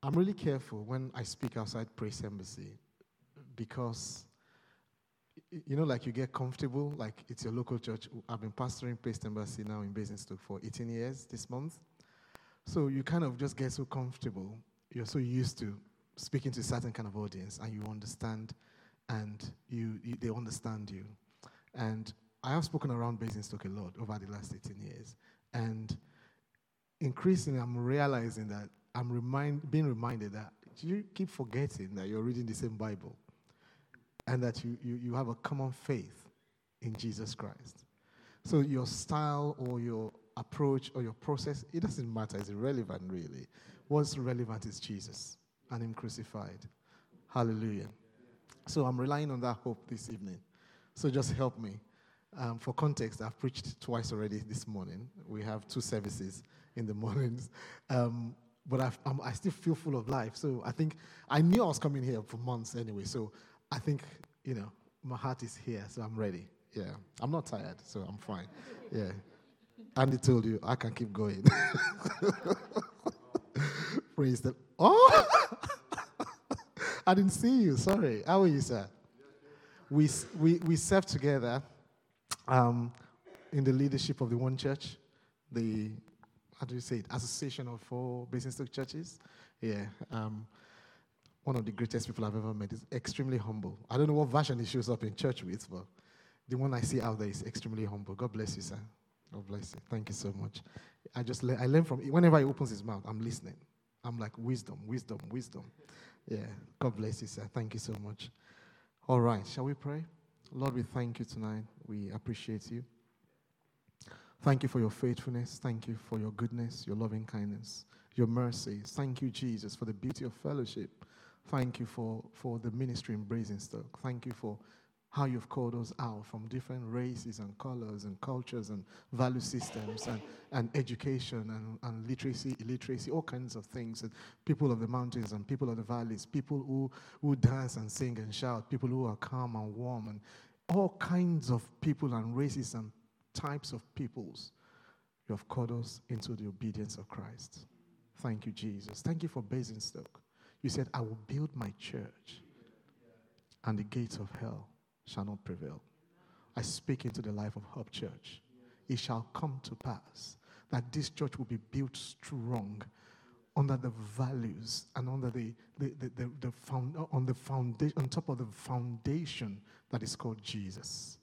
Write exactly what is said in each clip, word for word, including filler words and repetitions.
I'm really careful when I speak outside Praise Embassy because, you know, like you get comfortable, like it's your local church. I've been pastoring Praise Embassy now in Basingstoke for eighteen years this month. So you kind of just get so comfortable. You're so used to speaking to a certain kind of audience, and you understand, and you, you they understand you. And I have spoken around Basingstoke a lot over the last eighteen years. And increasingly, I'm realizing that I'm remind, being reminded that you keep forgetting that you're reading the same Bible and that you, you, you have a common faith in Jesus Christ. So your style or your approach or your process, it doesn't matter. It's irrelevant, really. What's relevant is Jesus and Him crucified. Hallelujah. So I'm relying on that hope this evening. So just help me. Um, for context, I've preached twice already this morning. We have two services in the mornings. Um, but I've, I'm, I still feel full of life. So I think, I knew I was coming here for months anyway. So I think, you know, my heart is here. So I'm ready. Yeah. I'm not tired. So I'm fine. Yeah. Andy told you, I can keep going. Praise the Oh! I didn't see you. Sorry. How are you, sir? We, we, we serve together um, in the leadership of the One Church, the, how do you say it, Association of Four Basingstoke Churches. Yeah. Um, one of the greatest people I've ever met. Is extremely humble. I don't know what version he shows up in church with, but the one I see out there is extremely humble. God bless you, sir. God bless you. Thank you so much. I just le- I learn from, whenever he opens his mouth, I'm listening. I'm like, wisdom, wisdom, wisdom. Yeah. God bless you, sir. Thank you so much. All right. Shall we pray? Lord, we thank you tonight. We appreciate you. Thank you for your faithfulness. Thank you for your goodness, your loving kindness, your mercies. Thank you, Jesus, for the beauty of fellowship. Thank you for, for the ministry in Basingstoke. Thank you for how you've called us out from different races and colors and cultures and value systems and, and education and, and literacy, illiteracy, all kinds of things. And people of the mountains and people of the valleys, people who, who dance and sing and shout, people who are calm and warm, and all kinds of people and races and types of peoples. You have called us into the obedience of Christ. Thank you, Jesus. Thank you for Basingstoke. You said, I will build my church, and the gates of hell shall not prevail. I speak into the life of Hope Church. It shall come to pass that this church will be built strong under the values and under the, the, the, the, the found, on the foundation, on top of the foundation that is called Jesus.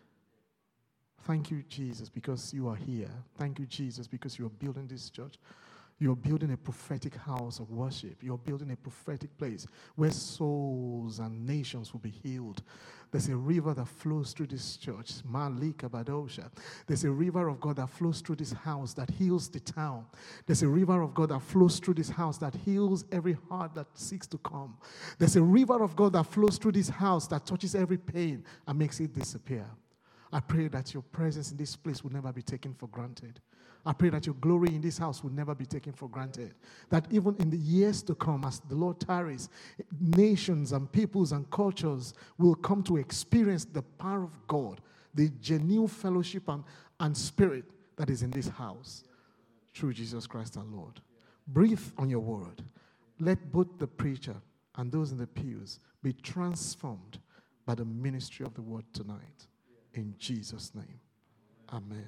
Thank you, Jesus, because you are here. Thank you, Jesus, because you are building this church. You're building a prophetic house of worship. You're building a prophetic place where souls and nations will be healed. There's a river that flows through this church, Malika Badosha. There's a river of God that flows through this house that heals the town. There's a river of God that flows through this house that heals every heart that seeks to come. There's a river of God that flows through this house that touches every pain and makes it disappear. I pray that your presence in this place will never be taken for granted. I pray that your glory in this house will never be taken for granted. That even in the years to come, as the Lord tarries, nations and peoples and cultures will come to experience the power of God, the genuine fellowship and, and spirit that is in this house. Through Jesus Christ our Lord. Breathe on your word. Let both the preacher and those in the pews be transformed by the ministry of the word tonight. In Jesus' name. Amen.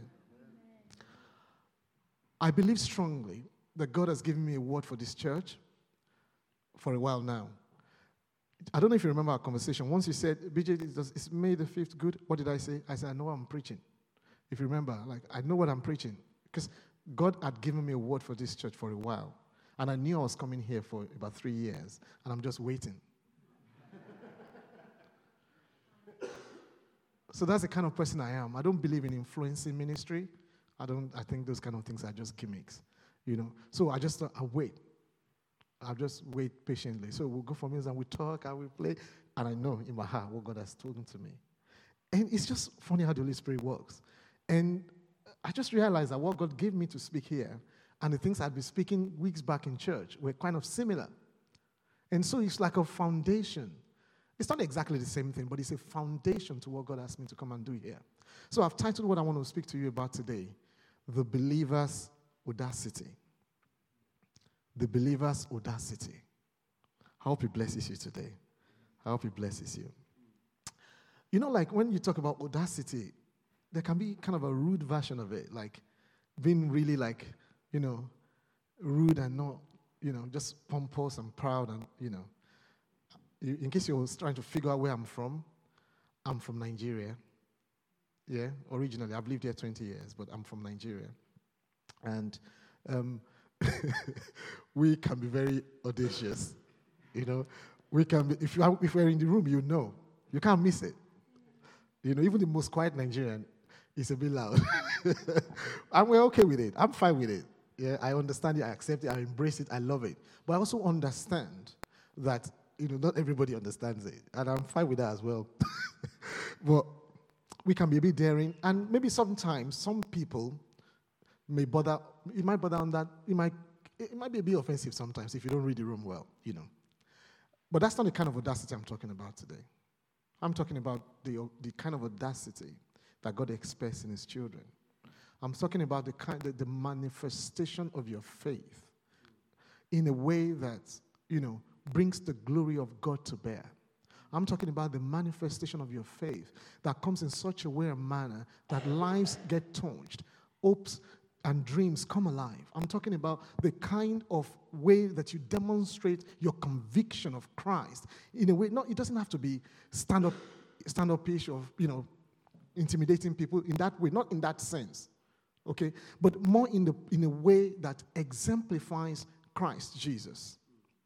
I believe strongly that God has given me a word for this church for a while now. I don't know if you remember our conversation. Once you said, B J, it's May the fifth good. What did I say? I said, I know what I'm preaching. If you remember, like, I know what I'm preaching. Because God had given me a word for this church for a while. And I knew I was coming here for about three years. And I'm just waiting. So that's the kind of person I am. I don't believe in influencing ministry. I don't. I think those kind of things are just gimmicks, you know. So I just, uh, I wait. I'll just wait patiently. So we'll go for meals and we talk and we play. And I know in my heart what God has told to me. And it's just funny how the Holy Spirit works. And I just realized that what God gave me to speak here and the things I'd been speaking weeks back in church were kind of similar. And so it's like a foundation. It's not exactly the same thing, but it's a foundation to what God asked me to come and do here. So I've titled what I want to speak to you about today, The Believer's Audacity. The Believer's Audacity. hope He blesses you today. I hope He blesses you. You know, like when you talk about audacity, there can be kind of a rude version of it, like being really like, you know, rude and not, you know, just pompous and proud and, you know. In case you're trying to figure out where I'm from, I'm from Nigeria. Yeah, originally. I've lived here twenty years, but I'm from Nigeria. And um, we can be very audacious, you know. We can be, if, you are, if we're in the room, you know. You can't miss it. You know, even the most quiet Nigerian is a bit loud. And we're okay with it. I'm fine with it. Yeah, I understand it, I accept it, I embrace it, I love it. But I also understand that, you know, not everybody understands it. And I'm fine with that as well. But we can be a bit daring. And maybe sometimes some people may bother, it might bother on that, it might, it might be a bit offensive sometimes if you don't read the room well, you know. But that's not the kind of audacity I'm talking about today. I'm talking about the, the kind of audacity that God expects in His children. I'm talking about the kind of the manifestation of your faith in a way that, you know, brings the glory of God to bear. I'm talking about the manifestation of your faith that comes in such a way and manner that lives get touched, hopes and dreams come alive. I'm talking about the kind of way that you demonstrate your conviction of Christ in a way. No, it doesn't have to be stand-up, stand-up-ish of, you know, intimidating people in that way, not in that sense, okay, but more in the in a way that exemplifies Christ Jesus.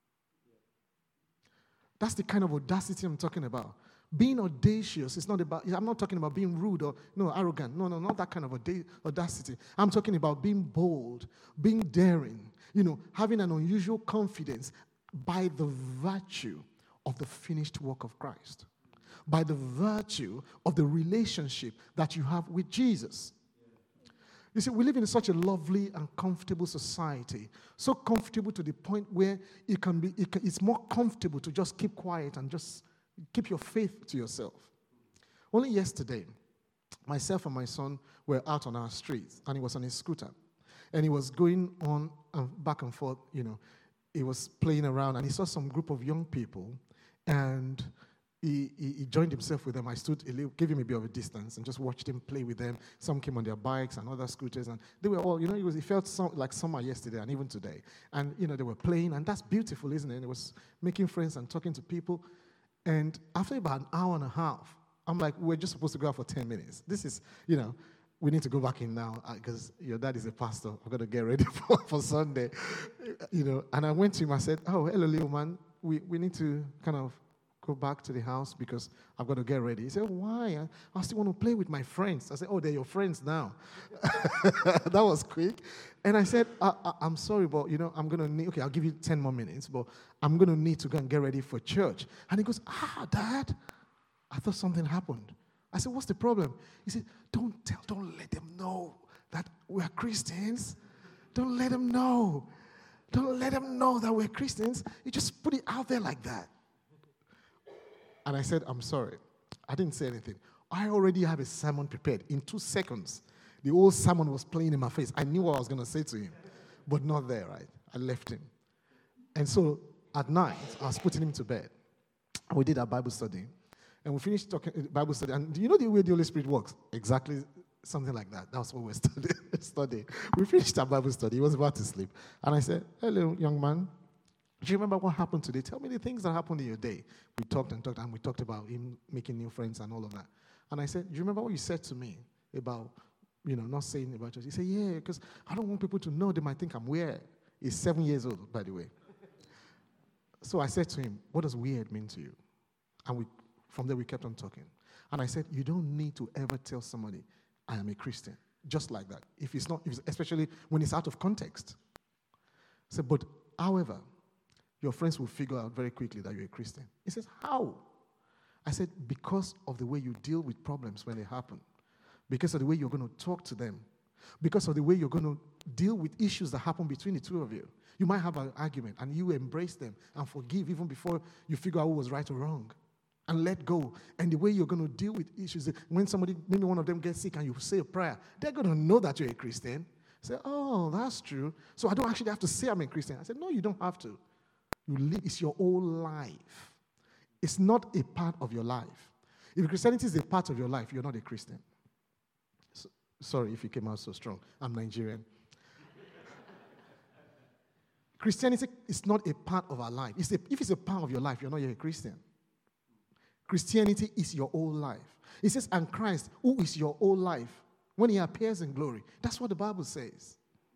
That's the kind of audacity I'm talking about. Being audacious is not about, I'm not talking about being rude or no arrogant. No, no, not that kind of audacity. I'm talking about being bold, being daring, you know, having an unusual confidence by the virtue of the finished work of Christ, by the virtue of the relationship that you have with Jesus. You see, we live in such a lovely and comfortable society, so comfortable to the point where it can be, it can, it's more comfortable to just keep quiet and just keep your faith to yourself. Only yesterday, myself and my son were out on our streets, and he was on his scooter, and he was going on uh, back and forth, you know, he was playing around, and he saw some group of young people, and He, he, he joined himself with them. I stood, a little, gave him a bit of a distance and just watched him play with them. Some came on their bikes and other scooters, and they were all, you know, it, was, it felt so, like summer yesterday and even today. And, you know, they were playing, and that's beautiful, isn't it? And it was making friends and talking to people. And after about an hour and a half, I'm like, we're just supposed to go out for ten minutes. This is, you know, we need to go back in now because uh, your dad is a pastor. I've got to get ready for, for Sunday. You know, and I went to him, I said, oh, hello, little man. We, we need to kind of go back to the house because I've got to get ready. He said, why? I, I still want to play with my friends. I said, oh, they're your friends now. That was quick. And I said, I, I, I'm sorry, but, you know, I'm going to need, okay, I'll give you ten more minutes, but I'm going to need to go and get ready for church. And he goes, ah, Dad, I thought something happened. I said, what's the problem? He said, don't tell, don't let them know that we're Christians. Don't let them know. Don't let them know that we're Christians. You just put it out there like that. And I said, I'm sorry. I didn't say anything. I already have a sermon prepared. In two seconds, the whole sermon was playing in my face. I knew what I was going to say to him, but not there, right? I left him. And so at night, I was putting him to bed. And we did our Bible study. And we finished talking Bible study. And do you know the way the Holy Spirit works? Exactly something like that. That's what we're studying. studying. We finished our Bible study. He was about to sleep. And I said, hello, young man. Do you remember what happened today? Tell me the things that happened in your day. We talked and talked, and we talked about him making new friends and all of that. And I said, do you remember what you said to me about, you know, not saying about church? He said, yeah, because I don't want people to know. They might think I'm weird. He's seven years old, by the way. So I said to him, what does weird mean to you? And we, from there, we kept on talking. And I said, you don't need to ever tell somebody, I am a Christian. Just like that. If it's not, if it's, especially when it's out of context. I said, but however, your friends will figure out very quickly that you're a Christian. He says, how? I said, because of the way you deal with problems when they happen. Because of the way you're going to talk to them. Because of the way you're going to deal with issues that happen between the two of you. You might have an argument, and you embrace them and forgive even before you figure out who was right or wrong. And let go. And the way you're going to deal with issues, when somebody, maybe one of them gets sick and you say a prayer, they're going to know that you're a Christian. Say, oh, that's true. So I don't actually have to say I'm a Christian. I said, no, you don't have to. You live, it's your whole life. It's not a part of your life. If Christianity is a part of your life, you're not a Christian. So, sorry if you came out so strong. I'm Nigerian. Christianity is not a part of our life. It's a, if it's a part of your life, you're not yet a Christian. Christianity is your whole life. It says, and Christ, who is your whole life, when he appears in glory. That's what the Bible says.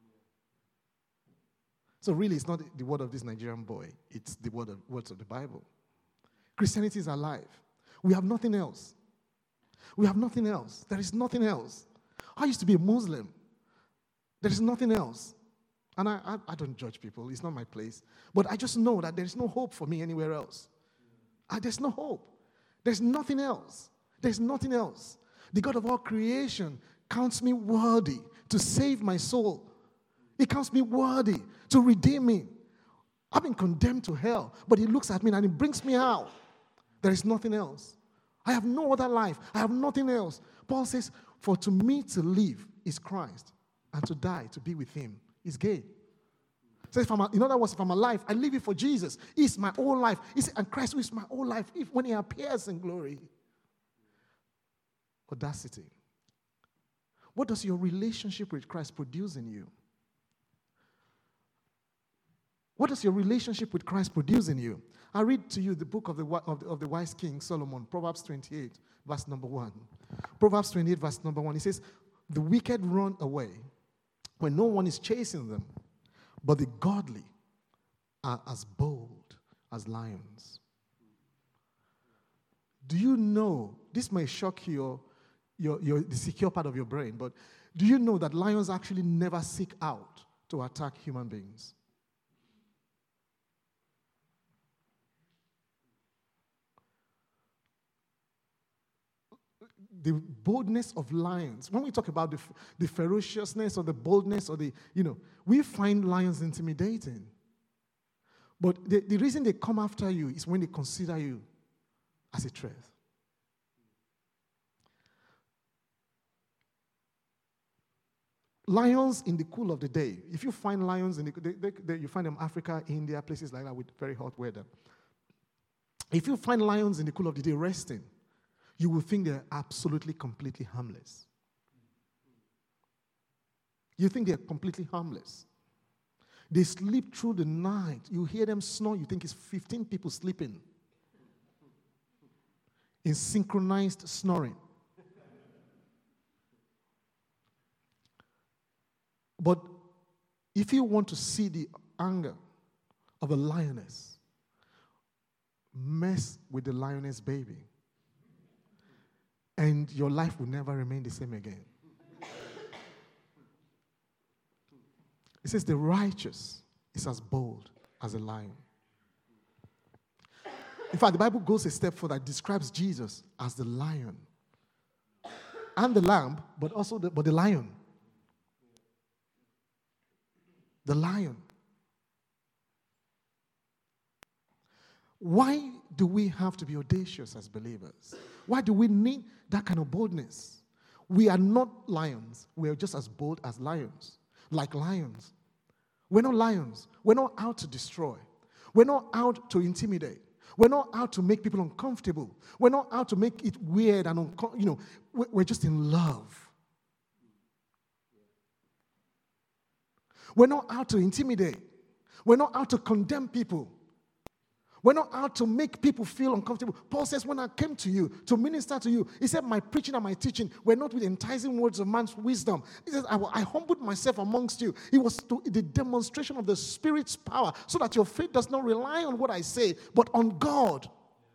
So really, it's not the word of this Nigerian boy. It's the word of, words of the Bible. Christianity is alive. We have nothing else. We have nothing else. There is nothing else. I used to be a Muslim. There is nothing else. And I, I, I don't judge people. It's not my place. But I just know that there is no hope for me anywhere else. I, there's no hope. There's nothing else. There's nothing else. The God of all creation counts me worthy to save my soul. He counts me worthy to redeem me. I've been condemned to hell, but he looks at me and he brings me out. There is nothing else. I have no other life. I have nothing else. Paul says, for to me to live is Christ, and to die, to be with him, is gain. So if I'm, in other words, if I'm alive, I live it for Jesus. He's my whole life. He's, and Christ is my whole life. If when he appears in glory. Audacity. What does your relationship with Christ produce in you? What does your relationship with Christ produce in you? I read to you the book of the, of the, of the wise king Solomon, Proverbs twenty-eight, verse number one. Proverbs twenty-eight, verse number one. He says, the wicked run away when no one is chasing them, but the godly are as bold as lions. Do you know, this may shock your, your, your, the secure part of your brain, but do you know that lions actually never seek out to attack human beings? The boldness of lions. When we talk about the, the ferociousness or the boldness or the, you know, we find lions intimidating. But the, the reason they come after you is when they consider you as a threat. Lions in the cool of the day. If you find lions in the, they, they, they, you find them in Africa, India, places like that with very hot weather. If you find lions in the cool of the day resting, you will think they're absolutely, completely harmless. You think they're completely harmless. They sleep through the night. You hear them snore, you think it's fifteen people sleeping in synchronized snoring. But if you want to see the anger of a lioness, mess with the lioness baby. And your life will never remain the same again. It says the righteous is as bold as a lion. In fact, the Bible goes a step further. It describes Jesus as the lion and the lamb, but also the, but the lion. The lion. Why do we have to be audacious as believers? Why do we need that kind of boldness? We are not lions. We are just as bold as lions. Like lions. We're not lions. We're not out to destroy. We're not out to intimidate. We're not out to make people uncomfortable. We're not out to make it weird and, uncom- you know, we're just in love. We're not out to intimidate. We're not out to condemn people. We're not out to make people feel uncomfortable. Paul says, when I came to you, to minister to you, he said, my preaching and my teaching were not with enticing words of man's wisdom. He says, I, I humbled myself amongst you. It was to, the demonstration of the Spirit's power, so that your faith does not rely on what I say, but on God.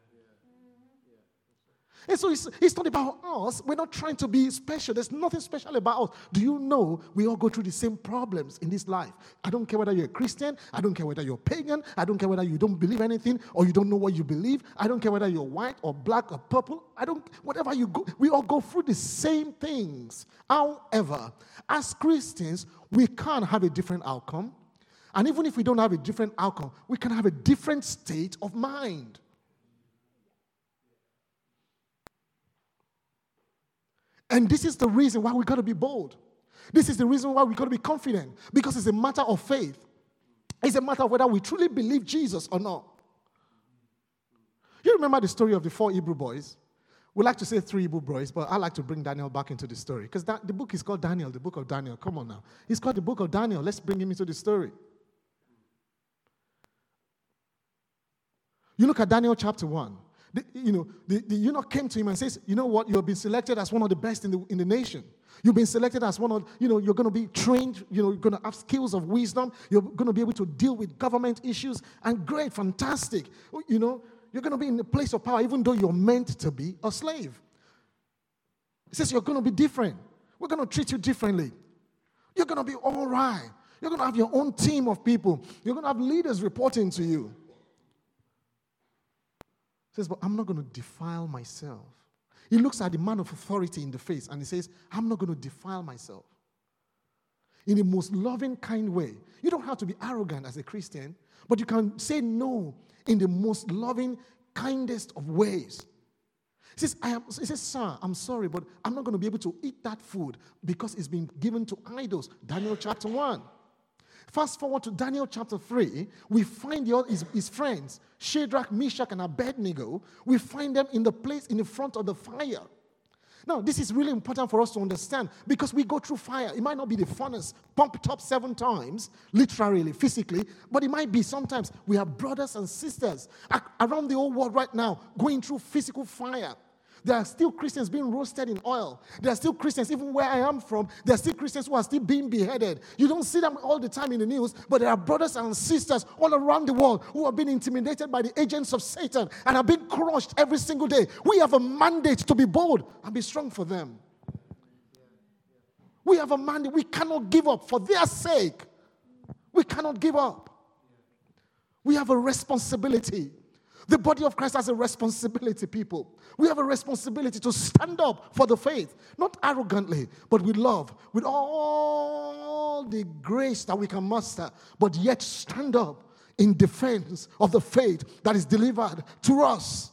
And so it's, it's not about us. We're not trying to be special. There's nothing special about us. Do you know we all go through the same problems in this life? I don't care whether you're a Christian. I don't care whether you're pagan. I don't care whether you don't believe anything or you don't know what you believe. I don't care whether you're white or black or purple. I don't, whatever you go, we all go through the same things. However, as Christians, we can't have a different outcome. And even if we don't have a different outcome, we can have a different state of mind. And this is the reason why we got to be bold. This is the reason why we got to be confident. Because it's a matter of faith. It's a matter of whether we truly believe Jesus or not. You remember the story of the four Hebrew boys? We like to say three Hebrew boys, but I like to bring Daniel back into the story. Because the book is called Daniel, the book of Daniel. Come on now. It's called the book of Daniel. Let's bring him into the story. You look at Daniel chapter one. The, you know, the, the eunuch came to him and says, you know what, you have been selected as one of the best in the, in the nation. You've been selected as one of, you know, you're going to be trained, you know, you're going to have skills of wisdom. You're going to be able to deal with government issues. And great, fantastic. You know, you're going to be in a place of power even though you're meant to be a slave. He says you're going to be different. We're going to treat you differently. You're going to be all right. You're going to have your own team of people. You're going to have leaders reporting to you. He says, but I'm not going to defile myself. He looks at the man of authority in the face and he says, I'm not going to defile myself. In the most loving, kind way. You don't have to be arrogant as a Christian, but you can say no in the most loving, kindest of ways. He says, I am, he says, sir, I'm sorry, but I'm not going to be able to eat that food because it's been given to idols. Daniel chapter one. Fast forward to Daniel chapter three, we find the, his, his friends, Shadrach, Meshach, and Abednego. We find them in the place in the front of the fire. Now, this is really important for us to understand because we go through fire. It might not be the funnest, pump it up seven times, literally, physically, but it might be sometimes we have brothers and sisters around the whole world right now going through physical fire. There are still Christians being roasted in oil. There are still Christians, even where I am from, there are still Christians who are still being beheaded. You don't see them all the time in the news, but there are brothers and sisters all around the world who are being intimidated by the agents of Satan and are being crushed every single day. We have a mandate to be bold and be strong for them. We have a mandate. We cannot give up for their sake. We cannot give up. We have a responsibility. The body of Christ has a responsibility, people. We have a responsibility to stand up for the faith, not arrogantly, but with love, with all the grace that we can muster, but yet stand up in defense of the faith that is delivered to us.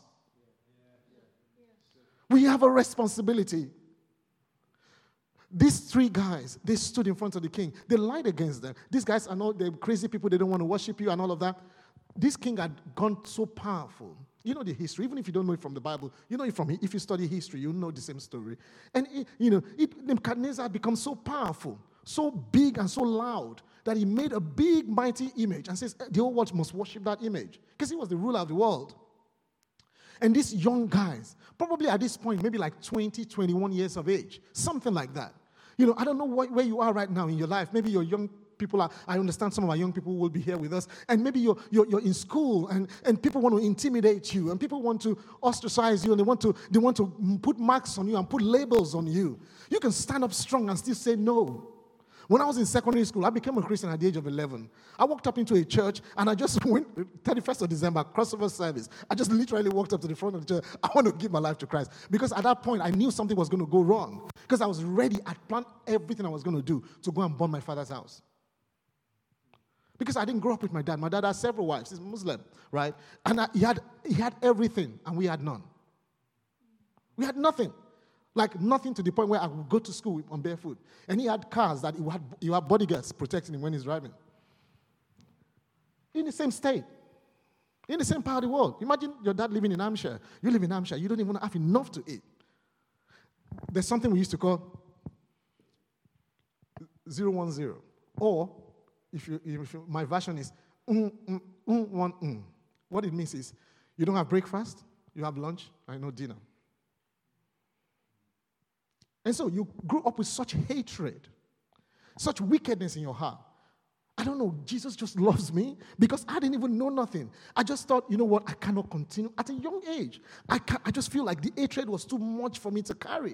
We have a responsibility. These three guys, they stood in front of the king. They lied against them. These guys are not the crazy people. They don't want to worship you and all of that. This king had gone so powerful. You know the history. Even if you don't know it from the Bible, you know it from, if you study history, you know the same story. And, it, you know, it, Nebuchadnezzar had become so powerful, so big and so loud that he made a big, mighty image and says the whole world must worship that image because he was the ruler of the world. And these young guys, probably at this point, maybe like twenty, twenty-one years of age, something like that. You know, I don't know what, where you are right now in your life. Maybe you're young. People are, I understand some of our young people will be here with us, and maybe you're, you're, you're in school, and, and people want to intimidate you, and people want to ostracize you, and they want to, they want to put marks on you and put labels on you. You can stand up strong and still say no. When I was in secondary school, I became a Christian at the age of eleven. I walked up into a church, and I just went, thirty-first of December, crossover service. I just literally walked up to the front of the church. I want to give my life to Christ. Because at that point, I knew something was going to go wrong. Because I was ready. I'd planned everything I was going to do to go and burn my father's house. Because I didn't grow up with my dad. My dad has several wives. He's Muslim, right? And I, he had he had everything, and we had none. We had nothing. Like nothing to the point where I would go to school on barefoot. And he had cars that he had, he had bodyguards protecting him when he's driving. In the same state. In the same part of the world. Imagine your dad living in Hampshire. You live in Hampshire. You don't even have enough to eat. There's something we used to call zero one zero. Or, if you, if you, my version is mm, mm, mm, one, mm. What it means is, you don't have breakfast, you have lunch, and no dinner. And so you grew up with such hatred, such wickedness in your heart. I don't know, Jesus just loves me because I didn't even know nothing. I just thought, you know what, I cannot continue. At a young age, I, can, I just feel like the hatred was too much for me to carry.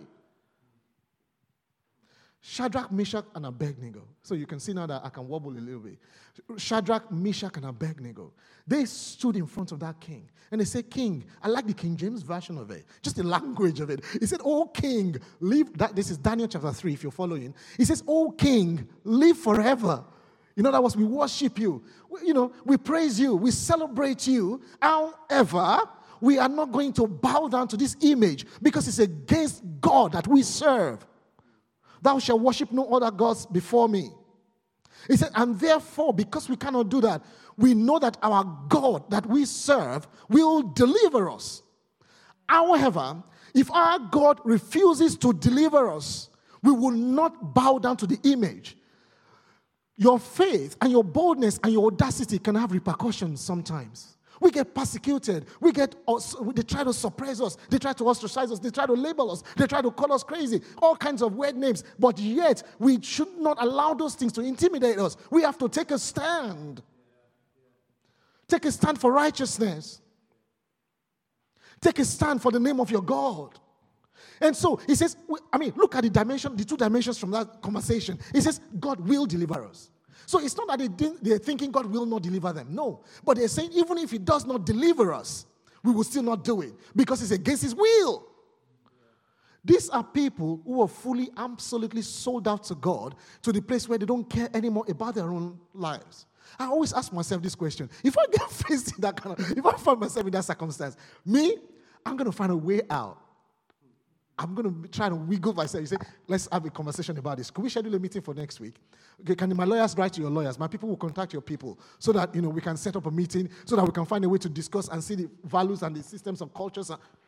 Shadrach, Meshach, and Abednego. So you can see now that I can wobble a little bit. Shadrach, Meshach, and Abednego. They stood in front of that king. And they said, King, I like the King James version of it. Just the language of it. He said, oh, King, live. That, this is Daniel chapter three, if you're following. He says, oh, King, live forever. In other words, we worship you. We, you know, we praise you. We celebrate you. However, we are not going to bow down to this image because it's against God that we serve. Thou shalt worship no other gods before me. He said, and therefore, because we cannot do that, we know that our God that we serve will deliver us. However, if our God refuses to deliver us, we will not bow down to the image. Your faith and your boldness and your audacity can have repercussions sometimes. We get persecuted. We get, they try to suppress us. They try to ostracize us. They try to label us. They try to call us crazy. All kinds of weird names. But yet, we should not allow those things to intimidate us. We have to take a stand. Take a stand for righteousness. Take a stand for the name of your God. And so, he says, I mean, look at the dimension, the two dimensions from that conversation. He says, God will deliver us. So it's not that they didn't, they're thinking God will not deliver them. No. But they're saying even if he does not deliver us, we will still not do it because it's against his will. These are people who are fully, absolutely sold out to God to the place where they don't care anymore about their own lives. I always ask myself this question. If I get faced in that kind of, if I find myself in that circumstance, me, I'm going to find a way out. I'm going to try to wiggle myself. You say, let's have a conversation about this. Could we schedule a meeting for next week? Okay, can my lawyers write to your lawyers? My people will contact your people so that, you know, we can set up a meeting so that we can find a way to discuss and see the values and the systems of cultures.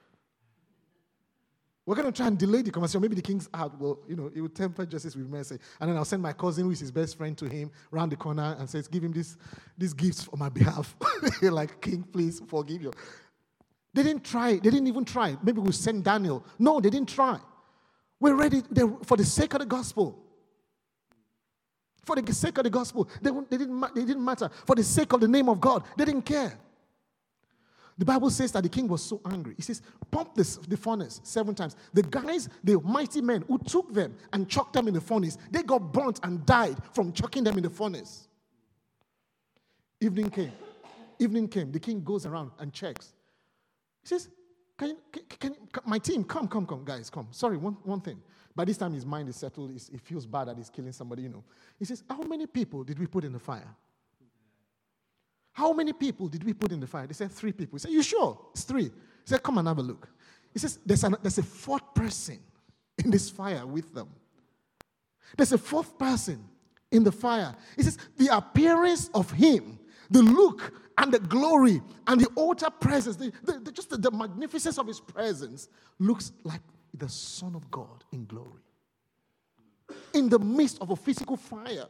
We're going to try and delay the conversation. Maybe the king's out. Well, you know, he will temper justice with mercy. And then I'll send my cousin, who is his best friend, to him around the corner and says, give him this, these gifts on my behalf. Like, king, please forgive you. They didn't try. They didn't even try. Maybe we'll send Daniel. No, they didn't try. We're ready they, for the sake of the gospel. For the sake of the gospel. They, they, didn't, they didn't matter. For the sake of the name of God. They didn't care. The Bible says that the king was so angry. He says, pump this, the furnace seven times. The guys, the mighty men who took them and chucked them in the furnace, they got burnt and died from chucking them in the furnace. Evening came. Evening came. The king goes around and checks. He says, can, you, can, can, can my team, come, come, come, guys, come. Sorry, one, one thing. By this time, his mind is settled. He's, he feels bad that he's killing somebody, you know. He says, how many people did we put in the fire? How many people did we put in the fire? They said, three people. He said, you sure? It's three. He said, come and have a look. He says, there's, an, there's a fourth person in this fire with them. There's a fourth person in the fire. He says, the appearance of him, the look and the glory and the altar presence, the, the, the, just the, the magnificence of his presence looks like the Son of God in glory. In the midst of a physical fire.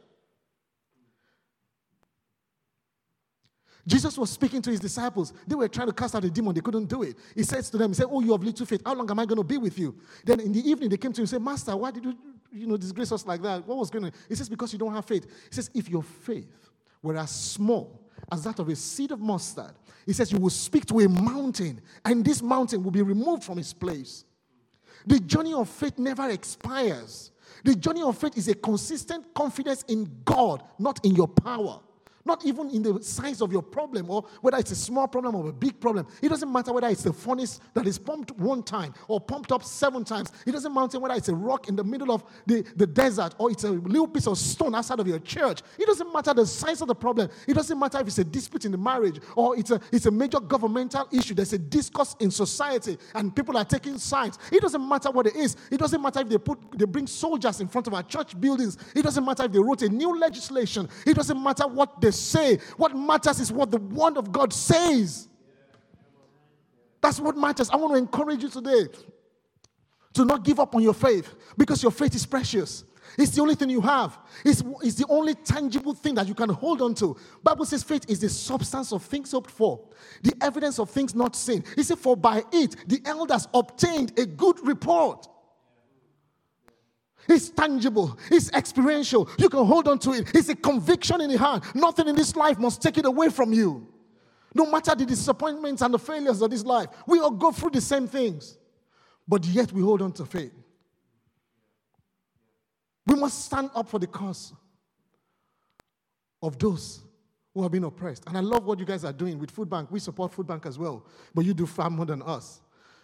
Jesus was speaking to his disciples. They were trying to cast out a demon. They couldn't do it. He says to them, he said, oh, you have little faith. How long am I going to be with you? Then in the evening, they came to him and said, Master, why did you, you know, disgrace us like that? What was going on? He says, because you don't have faith. He says, if your faith were as small as that of a seed of mustard, he says, you will speak to a mountain, and this mountain will be removed from its place. The journey of faith never expires. The journey of faith is a consistent confidence in God, not in your power. Not even in the size of your problem, or whether it's a small problem or a big problem. It doesn't matter whether it's a furnace that is pumped one time or pumped up seven times. It doesn't matter whether it's a rock in the middle of the, the desert or it's a little piece of stone outside of your church. It doesn't matter the size of the problem. It doesn't matter if it's a dispute in the marriage or it's a, it's a major governmental issue. There's a discourse in society and people are taking sides. It doesn't matter what it is. It doesn't matter if they put they bring soldiers in front of our church buildings. It doesn't matter if they wrote a new legislation. It doesn't matter what they say. What matters is what the word of God says. That's what matters. I want to encourage you today to not give up on your faith, because your faith is precious. It's the only thing you have. It's, it's the only tangible thing that you can hold on to. Bible says faith is the substance of things hoped for, the evidence of things not seen. It said, for by it the elders obtained a good report. It's tangible. It's experiential. You can hold on to it. It's a conviction in the heart. Nothing in this life must take it away from you. No matter the disappointments and the failures of this life, we all go through the same things. But yet we hold on to faith. We must stand up for the cause of those who have been oppressed. And I love what you guys are doing with Food Bank. We support Food Bank as well. But you do far more than us.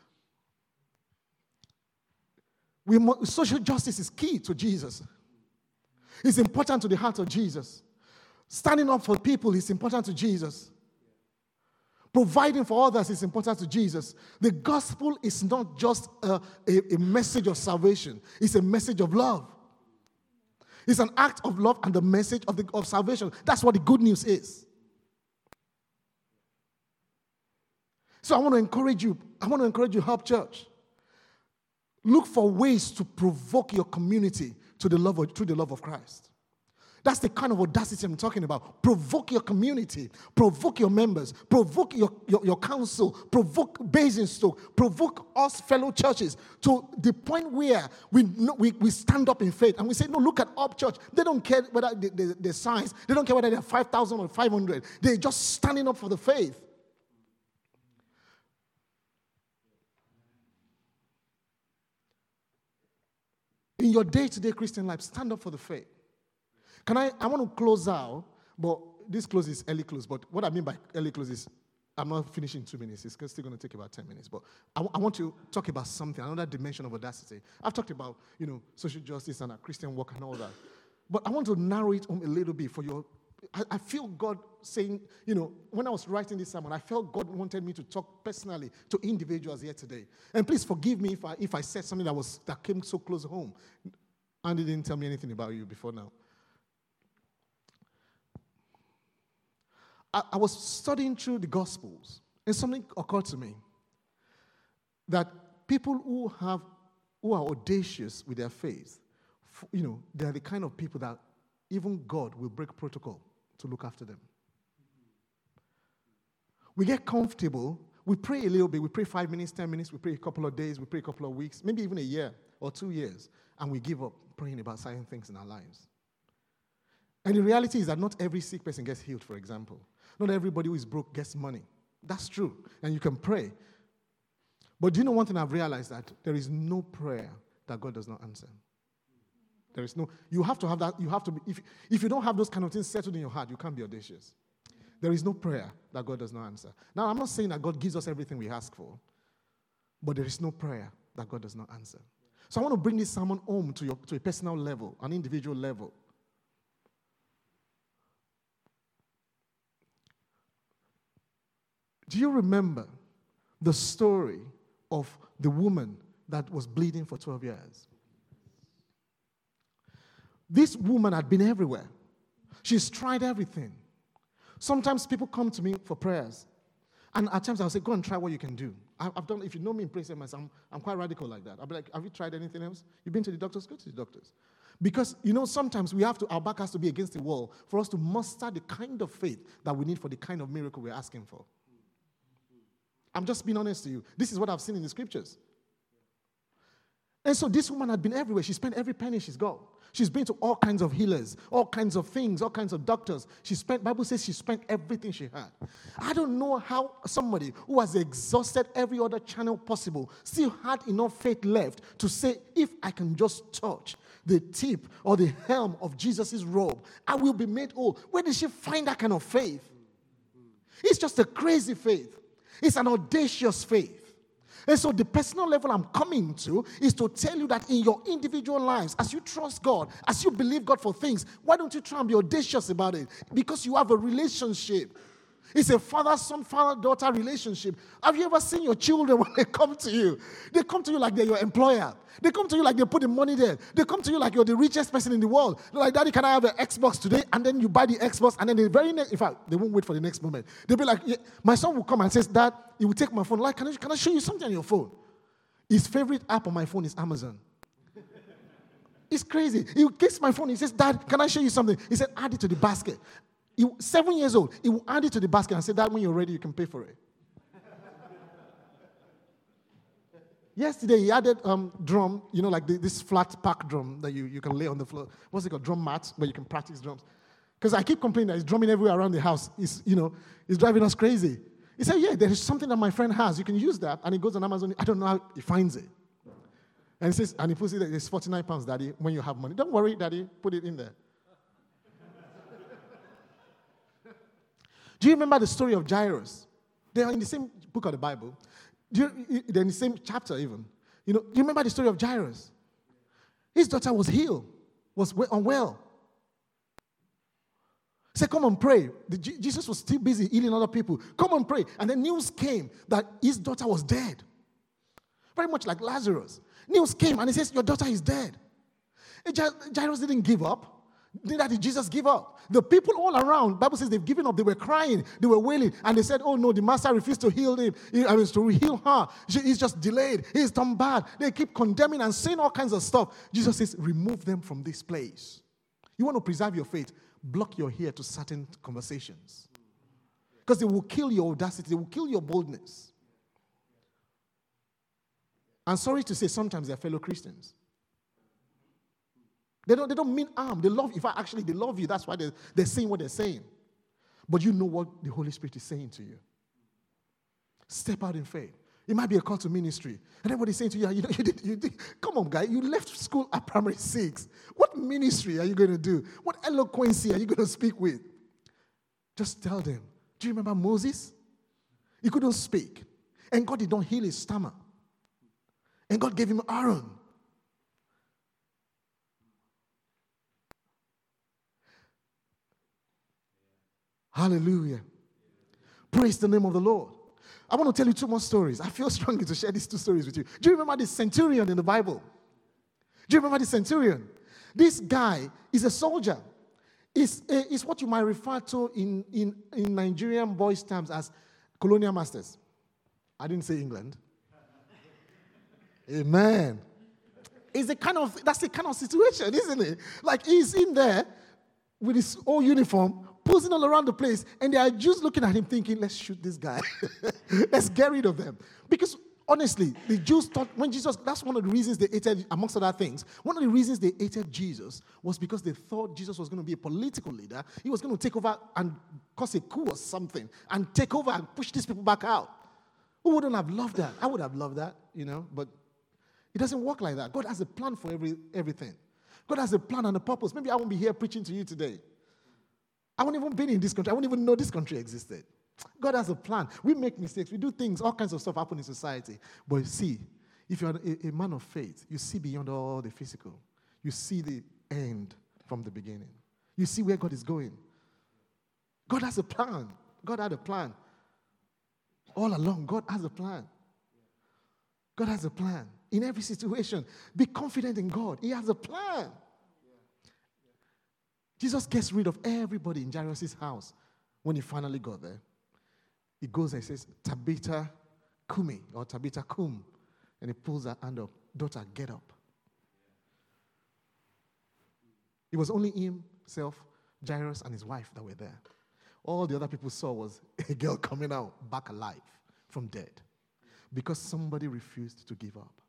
We must, social justice is key to Jesus. It's important to the heart of Jesus. Standing up for people is important to Jesus. Providing for others is important to Jesus. The gospel is not just a, a, a message of salvation. It's a message of love. It's an act of love and the message of, the, of salvation. That's what the good news is. So I want to encourage you. I want to encourage you, Help Church. Look for ways to provoke your community to the love of, through the love of Christ. That's the kind of audacity I'm talking about. Provoke your community. Provoke your members. Provoke your, your, your council. Provoke Basingstoke. Provoke us fellow churches to the point where we, we, we stand up in faith and we say, no, look at Up Church. They don't care whether the, the, the size. They don't care whether they're five thousand or five hundred. They're just standing up for the faith. In your day-to-day Christian life, stand up for the faith. Can I, I want to close out, but this close is early close. But what I mean by early close is, I'm not finishing in two minutes. It's still going to take about ten minutes. But I, I want to talk about something, another dimension of audacity. I've talked about, you know, social justice and a Christian work and all that. But I want to narrow it home a little bit for your, I, I feel God saying, you know, when I was writing this sermon, I felt God wanted me to talk personally to individuals here today. And please forgive me if I, if I said something that was that came so close home. Andy didn't tell me anything about you before now. I, I was studying through the Gospels, and something occurred to me that people who have who are audacious with their faith, you know, they're the kind of people that even God will break protocol to look after them. We get comfortable. We pray a little bit. We pray five minutes, ten minutes. We pray a couple of days. We pray a couple of weeks, maybe even a year or two years, and we give up praying about certain things in our lives. And the reality is that not every sick person gets healed, for example. Not everybody who is broke gets money. That's true. And you can pray. But do you know one thing I've realized? That there is no prayer that God does not answer. There is no, you have to have that, you have to be, if, if you don't have those kind of things settled in your heart, you can't be audacious. There is no prayer that God does not answer. Now, I'm not saying that God gives us everything we ask for, but there is no prayer that God does not answer. So I want to bring this sermon home to, your, to a personal level, an individual level. Do you remember the story of the woman that was bleeding for twelve years? This woman had been everywhere. She's tried everything. Sometimes people come to me for prayers. And at times I'll say, go and try what you can do. I've done, if you know me in praise, I'm, I'm quite radical like that. I'll be like, have you tried anything else? You've been to the doctors? Go to the doctors. Because, you know, sometimes we have to, our back has to be against the wall for us to muster the kind of faith that we need for the kind of miracle we're asking for. I'm just being honest to you. This is what I've seen in the scriptures. And so this woman had been everywhere. She spent every penny she's got. She's been to all kinds of healers, all kinds of things, all kinds of doctors. She spent, Bible says she spent everything she had. I don't know how somebody who has exhausted every other channel possible still had enough faith left to say, if I can just touch the tip or the hem of Jesus' robe, I will be made whole. Where did she find that kind of faith? It's just a crazy faith. It's an audacious faith. And so the personal level I'm coming to is to tell you that in your individual lives, as you trust God, as you believe God for things, why don't you try and be audacious about it? Because you have a relationship. It's a father-son, father-daughter relationship. Have you ever seen your children when they come to you? They come to you like they're your employer. They come to you like they put the money there. They come to you like you're the richest person in the world. They're like, Daddy, can I have an Xbox today? And then you buy the Xbox, and then the very next, in fact, they won't wait for the next moment. They'll be like, yeah. My son will come and says, Dad, he will take my phone. Like, can I, can I show you something on your phone? His favorite app on my phone is Amazon. It's crazy. He takes my phone. He says, Dad, can I show you something? He said, add it to the basket. He, seven years old, he will add it to the basket and say, Dad, when you're ready, you can pay for it. Yesterday, he added um, drum, you know, like the, this flat pack drum that you, you can lay on the floor. What's it called? Drum mat, where you can practice drums. Because I keep complaining that he's drumming everywhere around the house. It's, you know, it's driving us crazy. He said, yeah, there is something that my friend has. You can use that. And he goes on Amazon. I don't know how he finds it. And he says, and he puts it there. It's forty-nine pounds, Daddy, when you have money. Don't worry, Daddy. Put it in there. Do you remember the story of Jairus? They are in the same book of the Bible. Do you, they're in the same chapter even. You know, do you remember the story of Jairus? His daughter was healed, was unwell. He said, come and pray. The, Jesus was still busy healing other people. Come and pray. And then news came that his daughter was dead. Very much like Lazarus. News came and he says, your daughter is dead. Jairus didn't give up. Neither did Jesus give up. The people all around, Bible says they've given up. They were crying. They were wailing. And they said, oh no, the master refused to heal him. I mean, to heal her. He's just delayed. He's done bad. They keep condemning and saying all kinds of stuff. Jesus says, remove them from this place. You want to preserve your faith, block your ear to certain conversations. Because they will kill your audacity. They will kill your boldness. And sorry to say, sometimes they're fellow Christians. They don't, they don't mean harm. They love you. In fact, actually, they love you. That's why they're, they're saying what they're saying. But you know what the Holy Spirit is saying to you. Step out in faith. It might be a call to ministry. And everybody's saying to you, you know, you did, you did. Come on, guy. You left school at primary six. What ministry are you going to do? What eloquency are you going to speak with? Just tell them. Do you remember Moses? He couldn't speak. And God did not heal his stammer. And God gave him Aaron. Hallelujah. Praise the name of the Lord. I want to tell you two more stories. I feel strongly to share these two stories with you. Do you remember the centurion in the Bible? Do you remember the centurion? This guy is a soldier. Is is what you might refer to in, in, in Nigerian boys' terms as colonial masters. I didn't say England. Amen. It's a kind of, that's the kind of situation, isn't it? Like he's in there with his old uniform, posing all around the place, and they are just looking at him thinking, let's shoot this guy. Let's get rid of them. Because honestly, the Jews thought when Jesus, that's one of the reasons they hated, amongst other things, one of the reasons they hated Jesus was because they thought Jesus was going to be a political leader. He was going to take over and cause a coup or something and take over and push these people back out. Who wouldn't have loved that? I would have loved that, you know, but it doesn't work like that. God has a plan for every everything. God has a plan and a purpose. Maybe I won't be here preaching to you today. I won't even be in this country. I won't even know this country existed. God has a plan. We make mistakes. We do things. All kinds of stuff happen in society. But see, if you're a, a man of faith, you see beyond all the physical. You see the end from the beginning. You see where God is going. God has a plan. God had a plan. All along, God has a plan. God has a plan. In every situation, be confident in God. He has a plan. Jesus gets rid of everybody in Jairus' house when he finally got there. He goes and says, Tabitha Kumi, or Tabitha Kum. And he pulls her hand up. Daughter, get up. It was only himself, Jairus, and his wife that were there. All the other people saw was a girl coming out back alive from dead because somebody refused to give up.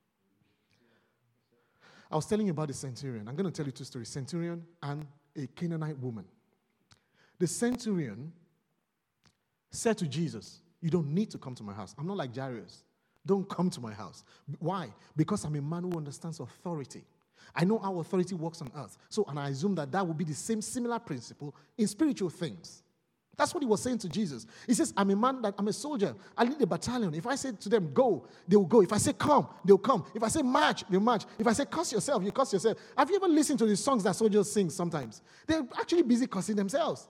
I was telling you about the centurion. I'm going to tell you two stories. Centurion and a Canaanite woman. The centurion said to Jesus, you don't need to come to my house. I'm not like Jairus. Don't come to my house. Why? Because I'm a man who understands authority. I know how authority works on earth. So, and I assume that that will be the same similar principle in spiritual things. That's what he was saying to Jesus. He says, I'm a man, that I'm a soldier. I lead a battalion. If I say to them, go, they will go. If I say come, they'll come. If I say march, they'll march. If I say curse yourself, you curse yourself. Have you ever listened to the songs that soldiers sing sometimes? They're actually busy cursing themselves.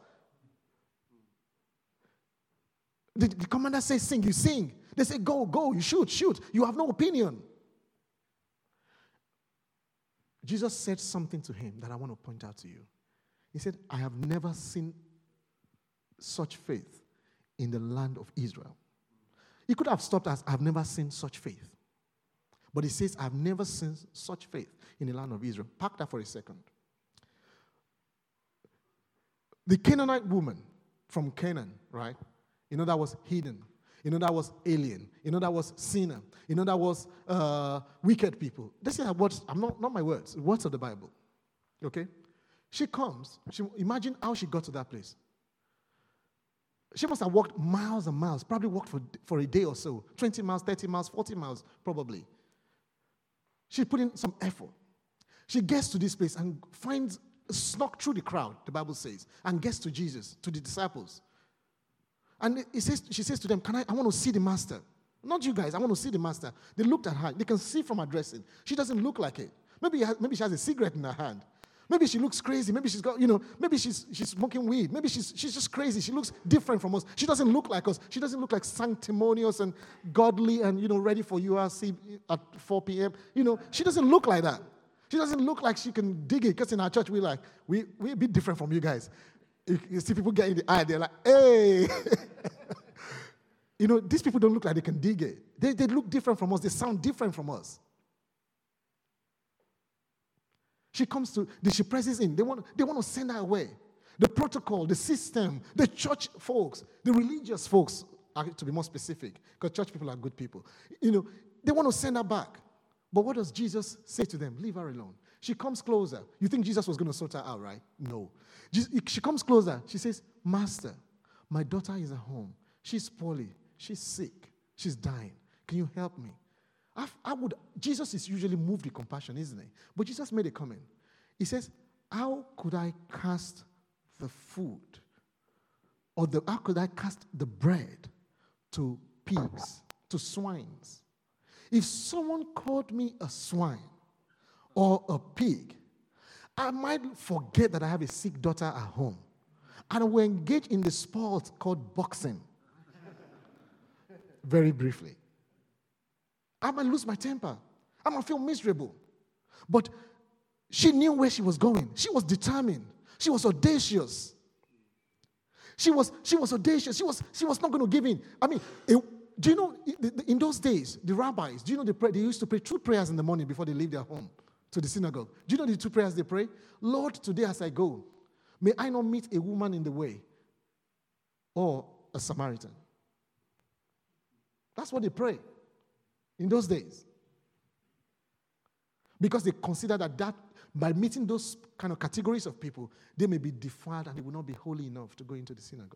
The, the commander says sing, you sing. They say go, go, you shoot, shoot. You have no opinion. Jesus said something to him that I want to point out to you. He said, I have never seen such faith in the land of Israel. He could have stopped as, I've never seen such faith. But he says, I've never seen such faith in the land of Israel. Park that for a second. The Canaanite woman from Canaan, right? You know, that was hidden. You know, that was alien. You know, that was sinner. You know, that was uh, wicked people. This is what, I'm not, not my words, words of the Bible. Okay? She comes. She, imagine how she got to that place. She must have walked miles and miles, probably walked for, for a day or so, twenty miles, thirty miles, forty miles, probably. She put in some effort. She gets to this place and finds, snuck through the crowd, the Bible says, and gets to Jesus, to the disciples. And it says, she says to them, Can I, I want to see the master. Not you guys, I want to see the master. They looked at her. They can see from her dressing. She doesn't look like it. Maybe, maybe she has a cigarette in her hand. Maybe she looks crazy. Maybe she's got, you know, maybe she's she's smoking weed. Maybe she's she's just crazy. She looks different from us. She doesn't look like us. She doesn't look like sanctimonious and godly and, you know, ready for U R C at four p.m. You know, she doesn't look like that. She doesn't look like she can dig it, because in our church, we like, we, we're a bit different from you guys. You, you see people get in the eye, they're like, hey. You know, these people don't look like they can dig it. They, they look different from us. They sound different from us. She comes to, she presses in. They want, they want to send her away. The protocol, the system, the church folks, the religious folks, to be more specific, because church people are good people. You know, they want to send her back. But what does Jesus say to them? Leave her alone. She comes closer. You think Jesus was going to sort her out, right? No. She comes closer. She says, Master, my daughter is at home. She's poorly. She's sick. She's dying. Can you help me? I, I would. Jesus is usually moved with compassion, isn't he? But Jesus made a comment. He says, how could I cast the food, or the, how could I cast the bread to pigs, to swines? If someone called me a swine or a pig, I might forget that I have a sick daughter at home, and I will engage in the sport called boxing. Very briefly. I might lose my temper. I might feel miserable. But she knew where she was going. She was determined. She was audacious. She was, she was audacious. She was, she was not going to give in. I mean, it, do you know, in those days, the rabbis, do you know they, pray, they used to pray two prayers in the morning before they leave their home to the synagogue? Do you know the two prayers they pray? Lord, today as I go, may I not meet a woman in the way or a Samaritan. That's what they pray in those days. Because they consider that, that by meeting those kind of categories of people, they may be defiled and they will not be holy enough to go into the synagogue.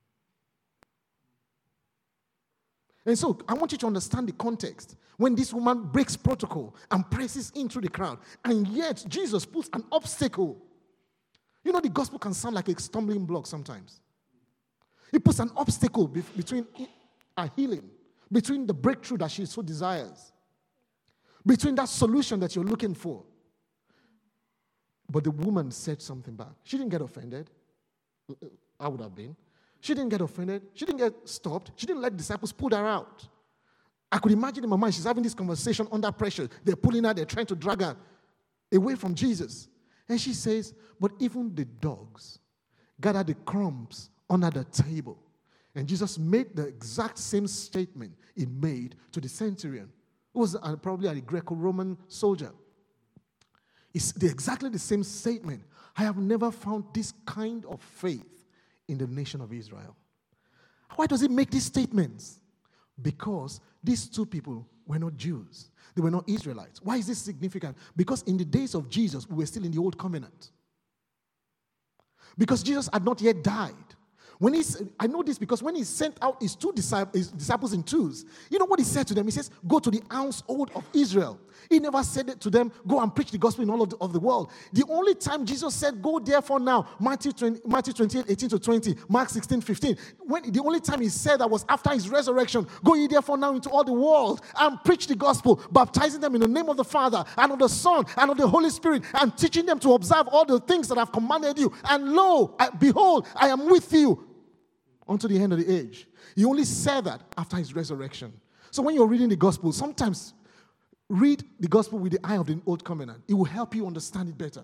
And so I want you to understand the context. When this woman breaks protocol and presses in through the crowd, and yet Jesus puts an obstacle. You know, the gospel can sound like a stumbling block sometimes. He puts an obstacle be- between a healing, between the breakthrough that she so desires, between that solution that you're looking for. But the woman said something back. She didn't get offended. I would have been. She didn't get offended. She didn't get stopped. She didn't let the disciples pull her out. I could imagine in my mind, she's having this conversation under pressure. They're pulling her, they're trying to drag her away from Jesus. And she says, but even the dogs gather the crumbs under the table. And Jesus made the exact same statement he made to the centurion, who was probably a Greco-Roman soldier. It's the, exactly the same statement. I have never found this kind of faith in the nation of Israel. Why does he make these statements? Because these two people were not Jews. They were not Israelites. Why is this significant? Because in the days of Jesus, we were still in the old covenant. Because Jesus had not yet died. When he, I know this because when he sent out his two disciples, his disciples in twos, you know what he said to them? He says, go to the household of Israel. He never said it to them, go and preach the gospel in all of the, of the world. The only time Jesus said, go therefore now, Matthew, twenty, Matthew twenty-eight, eighteen to twenty, Mark sixteen, fifteen. When, the only time he said that was after his resurrection, go ye therefore now into all the world and preach the gospel, baptizing them in the name of the Father and of the Son and of the Holy Spirit, and teaching them to observe all the things that I've commanded you. And lo, I, behold, I am with you unto the end of the age. He only said that after his resurrection. So when you're reading the gospel, sometimes read the gospel with the eye of the old covenant. It will help you understand it better.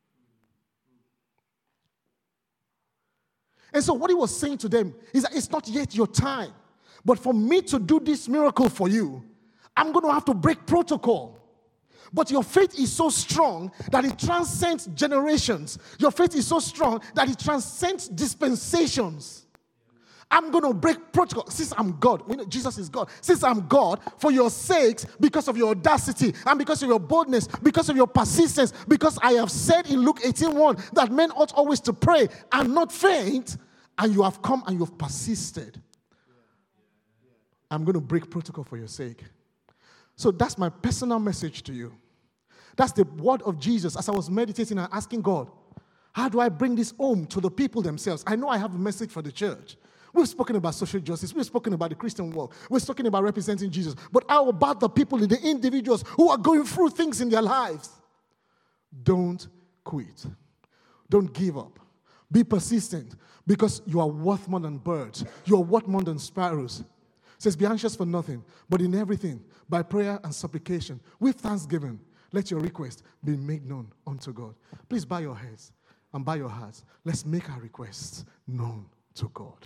And so what he was saying to them is that it's not yet your time. But for me to do this miracle for you, I'm going to have to break protocol. But your faith is so strong that it transcends generations. Your faith is so strong that it transcends dispensations. I'm going to break protocol. Since I'm God, we know Jesus is God. Since I'm God, for your sakes, because of your audacity, and because of your boldness, because of your persistence, because I have said in Luke eighteen one that men ought always to pray and not faint, and you have come and you have persisted. I'm going to break protocol for your sake. So that's my personal message to you. That's the word of Jesus as I was meditating and asking God, how do I bring this home to the people themselves? I know I have a message for the church. We've spoken about social justice. We've spoken about the Christian world. We're talking about representing Jesus. But how about the people, the individuals who are going through things in their lives? Don't quit. Don't give up. Be persistent, because you are worth more than birds. You are worth more than sparrows. It says, be anxious for nothing, but in everything, by prayer and supplication, with thanksgiving, Let your request be made known unto God. Please bow your heads and bow your hearts. Let's make our requests known to God.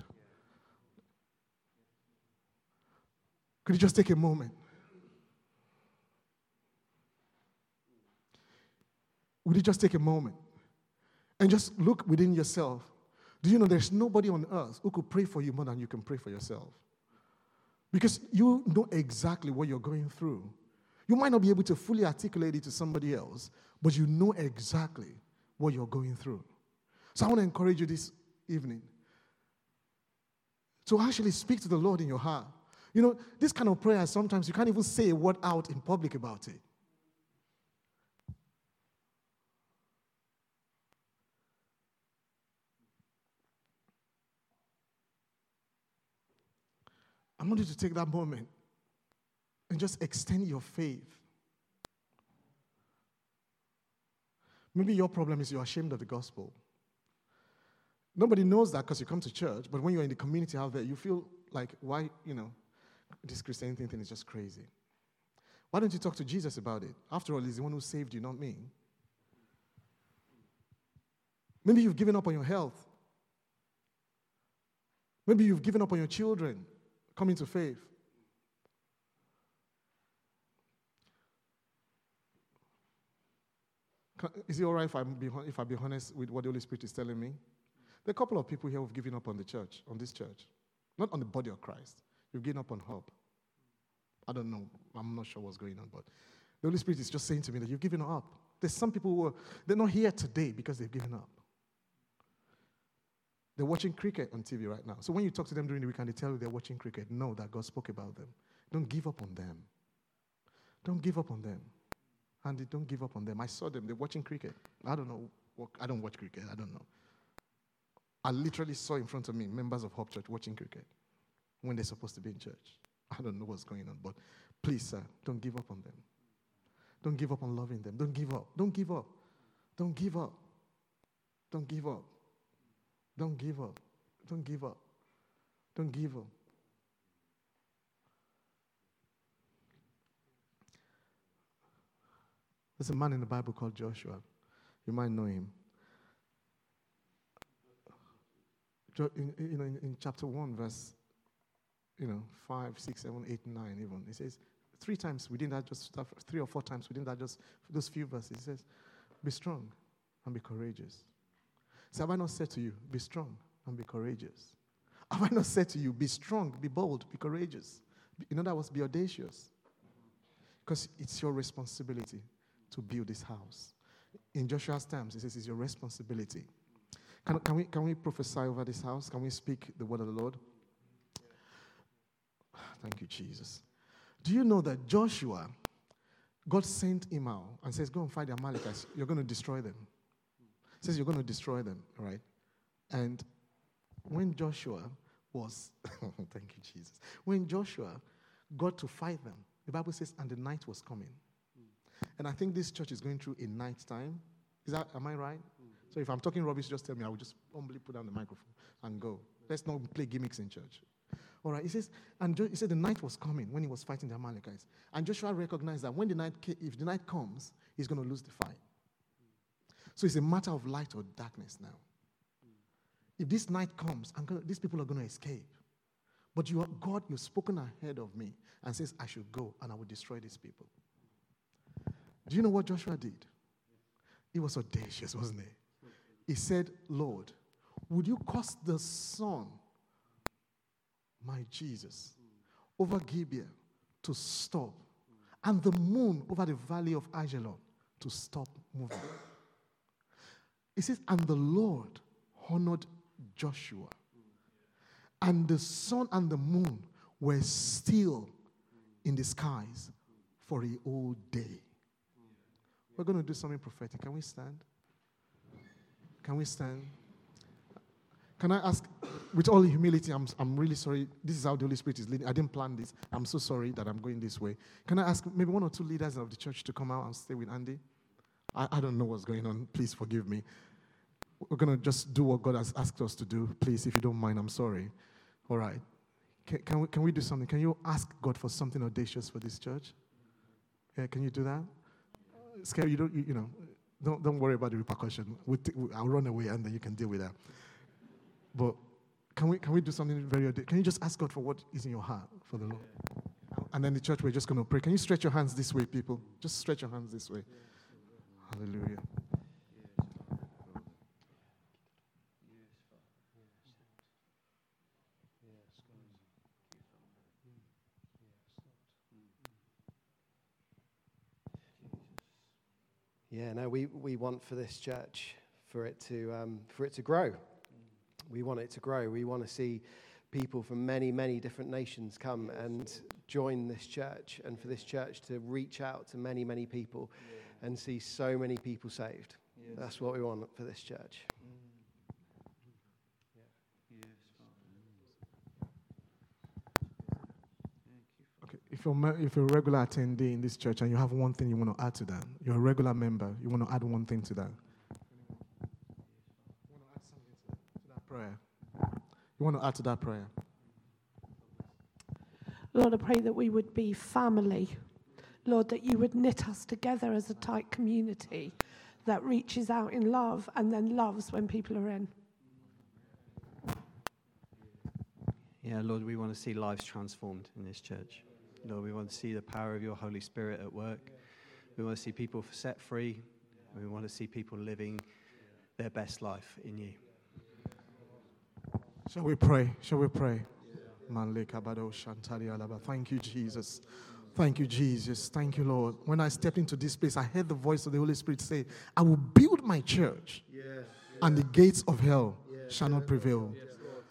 Could you just take a moment? Would you just take a moment and just look within yourself? Do you know there's nobody on earth who could pray for you more than you can pray for yourself? Because you know exactly what you're going through. You might not be able to fully articulate it to somebody else, but you know exactly what you're going through. So I want to encourage you this evening to actually speak to the Lord in your heart. You know, this kind of prayer, sometimes you can't even say a word out in public about it. I want you to take that moment and just extend your faith. Maybe your problem is you're ashamed of the gospel. Nobody knows that because you come to church, but when you're in the community out there, you feel like, why, you know, this Christianity thing is just crazy. Why don't you talk to Jesus about it? After all, he's the one who saved you, not me. Maybe you've given up on your health. Maybe you've given up on your children coming to faith. Is it all right if, I'm be, if I be honest with what the Holy Spirit is telling me? There are a couple of people here who have given up on the church, on this church. Not on the body of Christ. You've given up on hope. I don't know. I'm not sure what's going on, but the Holy Spirit is just saying to me that you've given up. There's some people who are, they're not here today because they've given up. They're watching cricket on T V right now. So when you talk to them during the week and they tell you they're watching cricket, know that God spoke about them. Don't give up on them. Don't give up on them. And they don't give up on them. I saw them. They're watching cricket. I don't know. What, I don't watch cricket. I don't know. I literally saw in front of me members of Hope Church watching cricket when they're supposed to be in church. I don't know what's going on, but please, sir, don't give up on them. Don't give up on loving them. Don't give up. Don't give up. Don't give up. Don't give up. Don't give up. Don't give up. Don't give up. There's a man in the Bible called Joshua. You might know him. In, you know, in, in chapter one, verse, you know, five, six, seven, eight, nine, even, it says three times within that, just three or four times within that, just those few verses, it says, "Be strong and be courageous." So have I not said to you, be strong and be courageous? Have I not said to you, be strong, be bold, be courageous? In other words, be audacious. Because it's your responsibility to build this house. In Joshua's terms, it says it's your responsibility. Can, can, we, can we prophesy over this house? Can we speak the word of the Lord? Thank you, Jesus. Do you know that Joshua, God sent him out and says, go and fight the Amalekites. You're going to destroy them. He says, you're going to destroy them, right? And when Joshua was, thank you, Jesus. When Joshua got to fight them, the Bible says, and the night was coming. And I think this church is going through a night time. Is that, am I right? Mm-hmm. So if I'm talking rubbish, just tell me. I will just humbly put down the microphone and go. Let's not play gimmicks in church. All right. He says, and jo- he said the night was coming when he was fighting the Amalekites. And Joshua recognized that when the night, ca- if the night comes, he's going to lose the fight. Mm-hmm. So it's a matter of light or darkness now. Mm-hmm. If this night comes, I'm gonna, these people are going to escape. But you are, God, you've spoken ahead of me and says, I should go and I will destroy these people. Do you know what Joshua did? He was audacious, wasn't he? He said, Lord, would you cause the sun, my Jesus, over Gibeah to stop, and the moon over the valley of Ajalon to stop moving? He says, and the Lord honored Joshua, and the sun and the moon were still in the skies for a whole day. We're going to do something prophetic. Can we stand? Can we stand? Can I ask, with all humility, I'm, I'm really sorry. This is how the Holy Spirit is leading. I didn't plan this. I'm so sorry that I'm going this way. Can I ask maybe one or two leaders of the church to come out and stay with Andy? I, I don't know what's going on. Please forgive me. We're going to just do what God has asked us to do. Please, if you don't mind, I'm sorry. All right. Can, can, we, can we do something? Can you ask God for something audacious for this church? Yeah, can you do that? scary. You don't, you, you know, don't don't worry about the repercussion. We'll t- we'll, I'll run away, and then you can deal with that. But can we can we do something very? Can you just ask God for what is in your heart for the Lord? And then the church, we're just going to pray. Can you stretch your hands this way, people? Just stretch your hands this way. Hallelujah. Yeah, no, we, we want for this church, for it to um, for it to grow. We want it to grow. We want to see people from many, many different nations come and join this church, and for this church to reach out to many, many people yeah. and see so many people saved. Yes. That's what we want for this church. Mm. Yeah. Yes. Okay, if you're, if you're a regular attendee in this church and you have one thing you want to add to that, you're a regular member, you want to add one thing to that. You want to add something to that prayer? You want to add to that prayer? Lord, I pray that we would be family. Lord, that you would knit us together as a tight community that reaches out in love and then loves when people are in. Yeah, Lord, we want to see lives transformed in this church. Lord, we want to see the power of your Holy Spirit at work. We want to see people set free. We want to see people living their best life in you. Shall we pray? Shall we pray? Thank you, Jesus. Thank you, Jesus. Thank you, Lord. When I stepped into this place, I heard the voice of the Holy Spirit say, I will build my church, yes, yes. and the gates of hell yes, shall not prevail. Yes,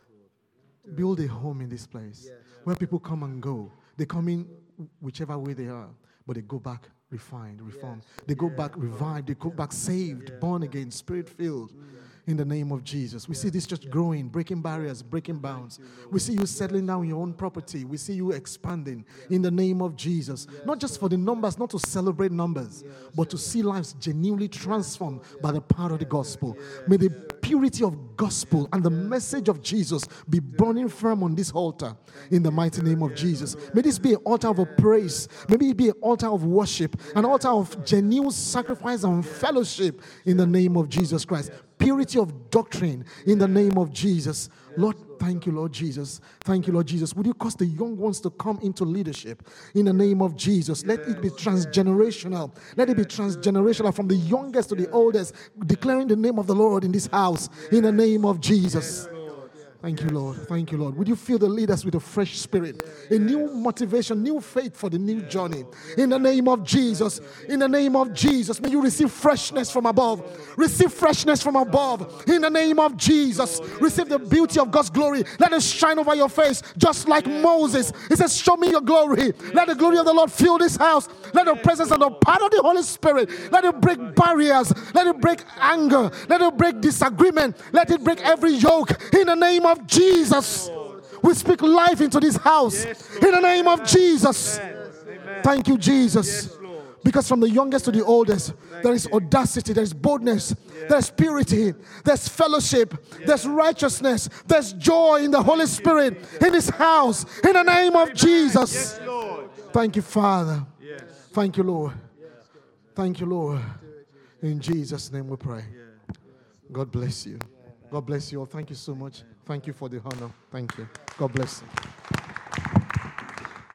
build a home in this place yes. where people come and go. They come in whichever way they are, but they go back refined, reformed. Yes. They go yeah. back revived. They go back saved, yeah. born again, spirit-filled. Mm. In the name of Jesus. We see this church growing, breaking barriers, breaking bounds. We see you settling down in your own property. We see you expanding in the name of Jesus. Not just for the numbers, not to celebrate numbers, but to see lives genuinely transformed by the power of the gospel. May the purity of gospel and the message of Jesus be burning firm on this altar in the mighty name of Jesus. May this be an altar of a praise. Maybe it be an altar of worship, an altar of genuine sacrifice and fellowship in the name of Jesus Christ. Purity of doctrine in the name of Jesus. Lord, thank you, Lord Jesus. Thank you, Lord Jesus. Would you cause the young ones to come into leadership in the name of Jesus? Let it be transgenerational. Let it be transgenerational from the youngest to the oldest, declaring the name of the Lord in this house in the name of Jesus. Thank you, Lord. Thank you, Lord. Would you fill the leaders with a fresh spirit, a new motivation, new faith for the new journey? In the name of Jesus. In the name of Jesus. May you receive freshness from above. Receive freshness from above. In the name of Jesus. Receive the beauty of God's glory. Let it shine over your face, just like Moses. He says, show me your glory. Let the glory of the Lord fill this house. Let the presence and the power of the Holy Spirit, let it break barriers. Let it break anger. Let it break disagreement. Let it break every yoke. In the name of Jesus, we speak life into this house. In the name of Jesus. Thank you, Jesus. Because from the youngest to the oldest, there is audacity, there is boldness, there's purity, there's fellowship, there's righteousness, there's joy in the Holy Spirit in this house. In the name of Jesus. Thank you, Father. Thank you, Lord. Thank you, Lord. In Jesus' name we pray. God bless you. God bless you all. Thank you so much. Thank you for the honor. Thank you. God bless you.